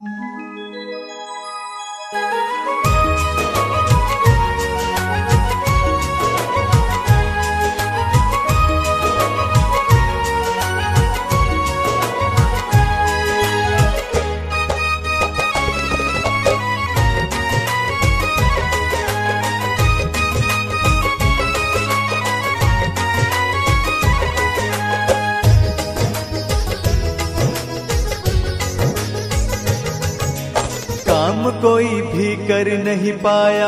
काम कोई भी कर नहीं पाया,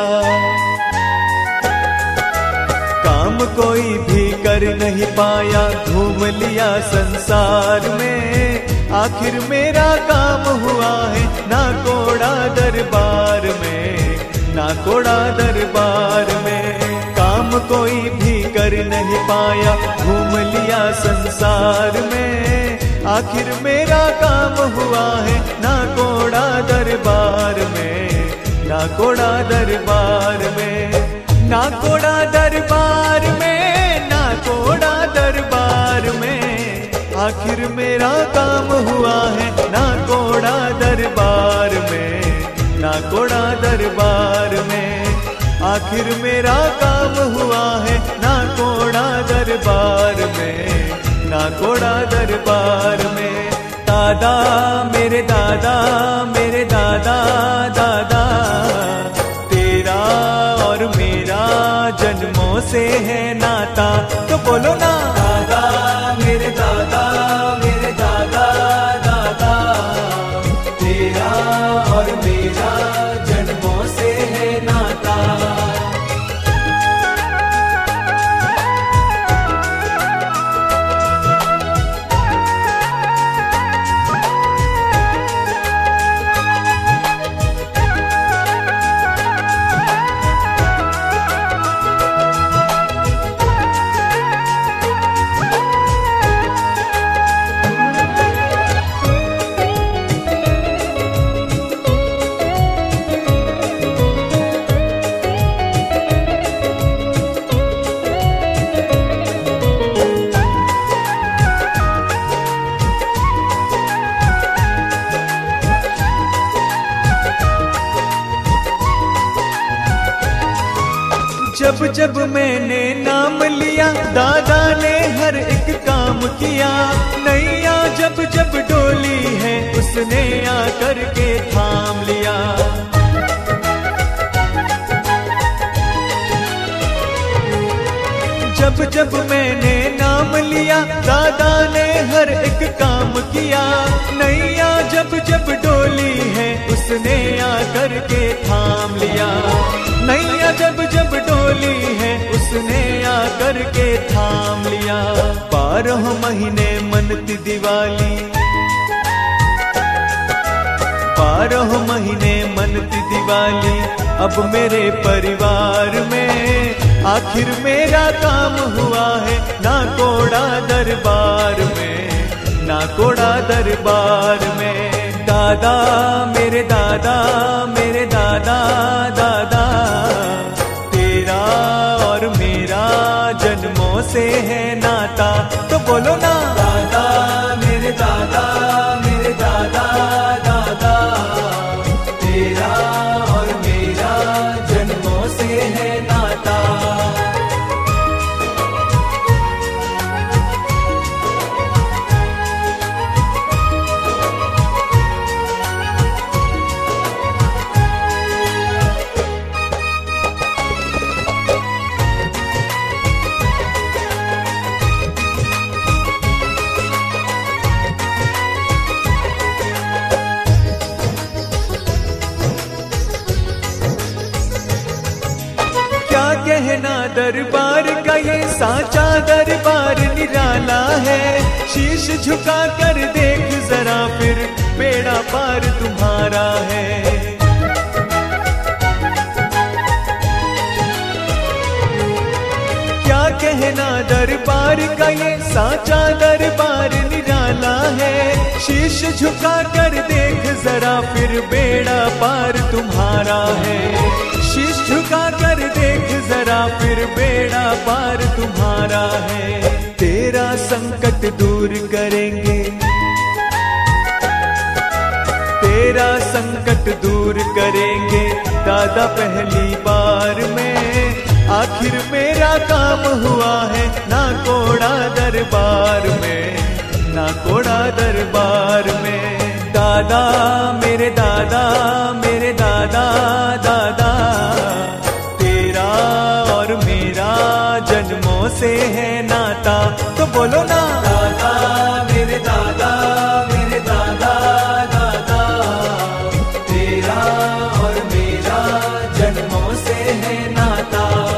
काम कोई भी कर नहीं पाया, घूम लिया संसार में, आखिर मेरा काम हुआ है ना कोड़ा दरबार में, ना कोड़ा दरबार में। काम कोई भी कर नहीं पाया, घूम लिया संसार में, आखिर मेरा काम हुआ है ना कोड़ा दरबार में, ना कोड़ा दरबार में, ना कोड़ा दरबार में, ना कोड़ा दरबार में, आखिर मेरा काम हुआ है ना कोड़ा दरबार में, ना कोड़ा दरबार में, आखिर मेरा काम हुआ है ना कोड़ा दरबार में, ना कोड़ा दरबार में। दादा मेरे दादा, मेरे दादा दादा, तेरा और मेरा जन्मों से है नाता, तो बोलो ना। दादा मेरे दादा, मेरे दादा दादा, तेरा और मेरा जन्मों से है नाता। जब जब मैंने नाम लिया, दादा ने हर एक काम किया, नैया जब जब डोली है, उसने आकर के थाम लिया। जब जब मैंने नाम लिया, दादा ने हर एक काम किया, नैया जब जब डोली है, उसने आकर के थाम लिया। नैया जब जब डोली है, उसने आकर के थाम लिया। 12 महीने मनती दिवाली, 12 महीने मनती दिवाली, अब मेरे परिवार में आखिर मेरा काम हुआ है ना कोड़ा दरबार में, ना कोड़ा दरबार में। दादा मेरे दादा, मेरे दादा दादा, तेरा और मेरा जन्मों से है नाता, तो बोलो ना। दादा मेरे दादा, मेरे दादा दादा, तेरा और मेरा जन्मों से है नाता। कहना दरबार का ये साचा दरबार निराला है, शीश झुका कर देख जरा फिर बेड़ा पार तुम्हारा है। क्या कहना दरबार का ये साचा दरबार निराला है, शीश झुका कर देख जरा फिर बेड़ा पार तुम्हारा है। शीश झुका कर देख जरा फिर बेड़ा पार तुम्हारा है। तेरा संकट दूर करेंगे, तेरा संकट दूर करेंगे दादा पहली बार में। आखिर मेरा काम हुआ है ना कोड़ा दरबार में, ना कोड़ा दरबार में। दादा मेरे दादा, मेरे दादा दादा, तेरा और मेरा जन्मों से है नाता। तो बोलो ना दादा मेरे दादा, मेरे दादा दादा, तेरा और मेरा जन्मों से है नाता।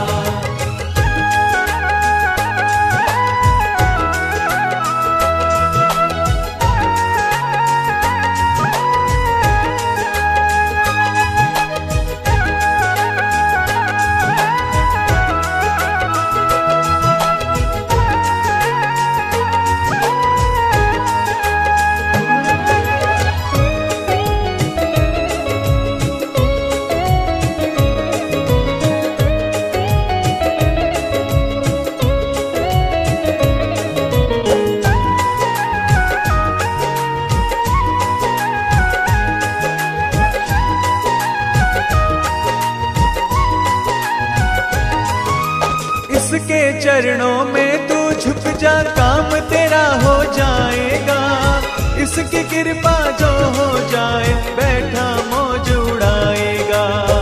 इसके चरणों में तू झुक जा, काम तेरा हो जाएगा। इसकी कृपा जो हो जाए बैठा मौज उड़ाएगा।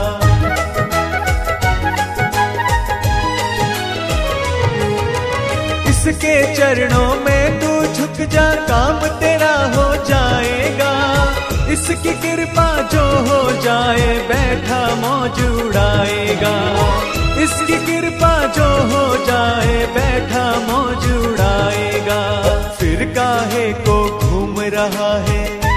इसके चरणों में तू झुक जा, काम तेरा हो जाएगा। इसकी कृपा जो हो जाए बैठा मौज उड़ाएगा। इसकी कृपा जो हो जाए बैठा मौज उड़ाएगा। फिर काहे को घूम रहा है,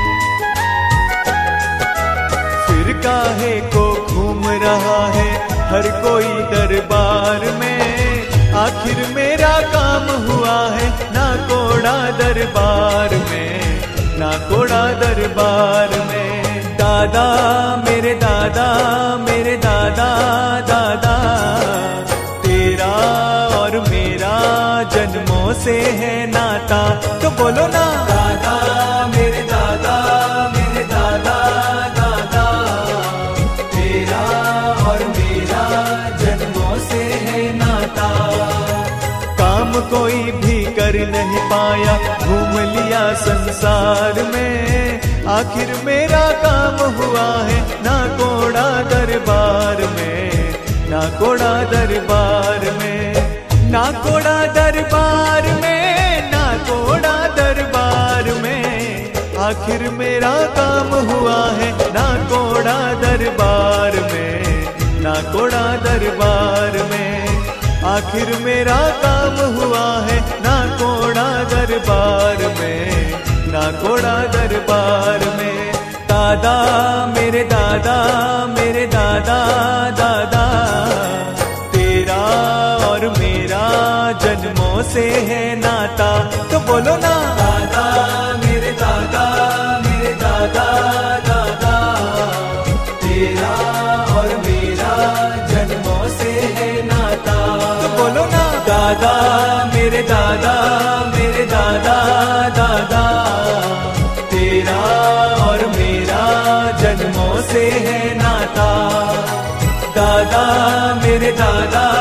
फिर काहे को घूम रहा है हर कोई दरबार में। आखिर मेरा काम हुआ है ना कोड़ा दरबार में, ना कोड़ा दरबार में। दादा मेरे दादा, मेरे दादा दादा, तेरा और मेरा जन्मों से है नाता। तो बोलो ना दादा मेरे दादा, मेरे दादा दादा, तेरा और मेरा जन्मों से है नाता। काम कोई भी कर नहीं पाया, घूम लिया संसार में। आखिर मेरा काम हुआ है ना कोड़ा दरबार में, ना कोड़ा दरबार में, ना कोड़ा दरबार में, ना कोड़ा दरबार में। आखिर मेरा काम हुआ है ना कोड़ा दरबार में, ना कोड़ा दरबार में। आखिर मेरा काम हुआ है ना कोड़ा दरबार में, ना कोड़ा दरबार में। दादा मेरे दादा, मेरे दादा दादा, तेरा और मेरा जन्मों से है नाता। तो बोलो ना दादा मेरे दादा, मेरे दादा दादा, तेरा और मेरा जन्मों से है नाता। तो बोलो ना दादा मेरे दादा, मेरे दादा दादा, तेरा और मेरा जन्मों से है नाता। दादा मेरे दादा,